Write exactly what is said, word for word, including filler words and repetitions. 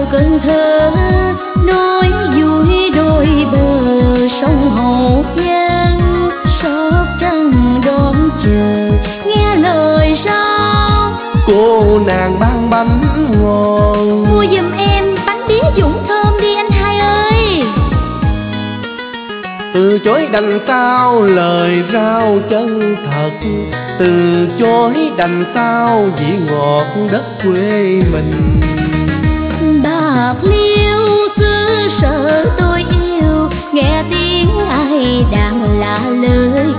bao cơn thơ nói vui đôi bờ sông Hậu Giang. Sóc Trăng đón chờ nghe lời sao cô nàng ban bánh ngon. mua giùm em bánh bí Dũng thơm đi anh hai ơi. Từ chối đành sao lời rao chân thật, từ chối đành sao vị ngọt đất quê mình. Bạc Liêu xứ sở tôi yêu, nghe tiếng ai đàn lạ lời